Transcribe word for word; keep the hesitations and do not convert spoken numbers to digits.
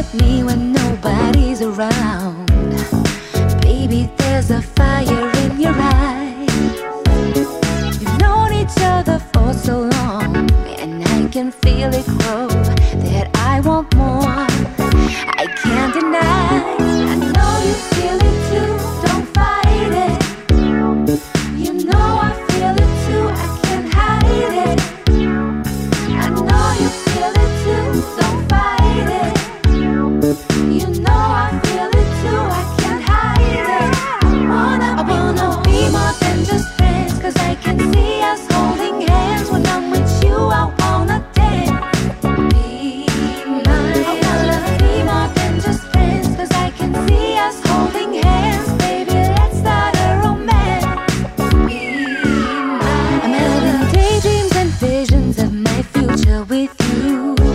me when nobody's around. Baby, there's a fire in your eyes. We've known each other for so long, and I can feel it grow, that I want more. I